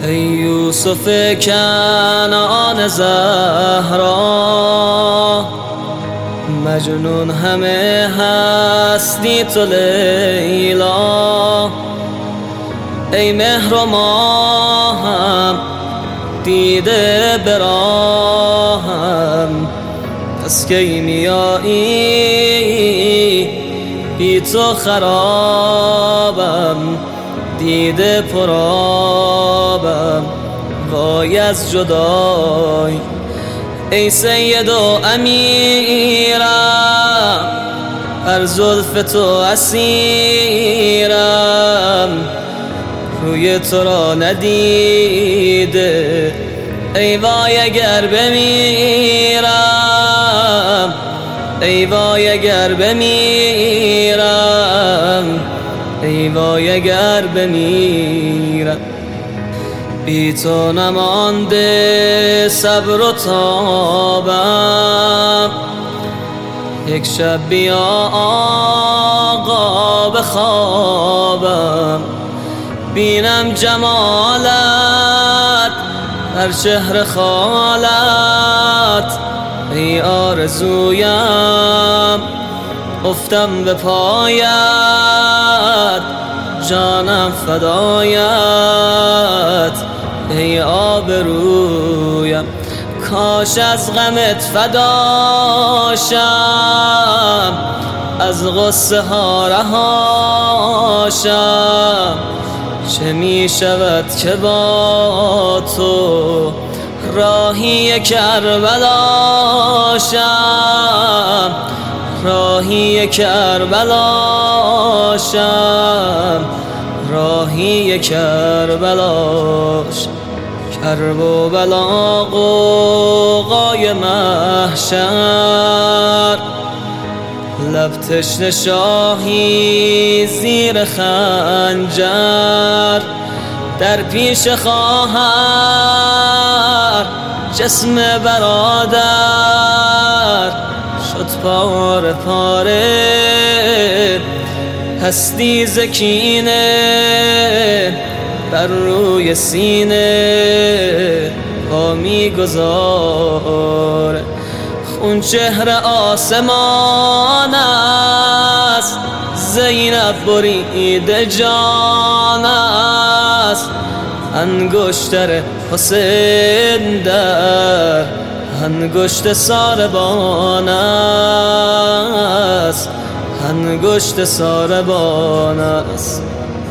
ای یوسف کنعان زهرا، مجنون همه هستی تو لیلا. ای مهر و ماهم دیده براهم، پس کی میایی بی تو خرابم. دیده پرابم وای از جدای. ای سید و امیرم هر زلف تو اسیرم، روی تو را ندیده ای وای اگر بمیرم. ای وای اگر بمیرم، ای وای اگر بمیرم. بی تو نمانده صبر و تابم، یک شب بیا آقا بخوابم. بینم جمالت در چهر خالت، ای آرزویم افتم به پایت. جانم فدایت ای آبرویم. کاش از غمت فداشم، از غصه ها رهاشم. چه می شود که با تو راهی کربلاشم. راهی کربلاشم، راهی کربلاش. کرب و بلا غوغای محشر، لب تشنه شاهی زیر خنجر. در پیش خواهر جسم برادر، شد پاره پاره هستی زکینه. بر روی سینه پا میگذاره، خون چهره آسمان است. زینب بریده جان است، انگشتر حسین در انگشت ساربان است. انگشت ساربان است.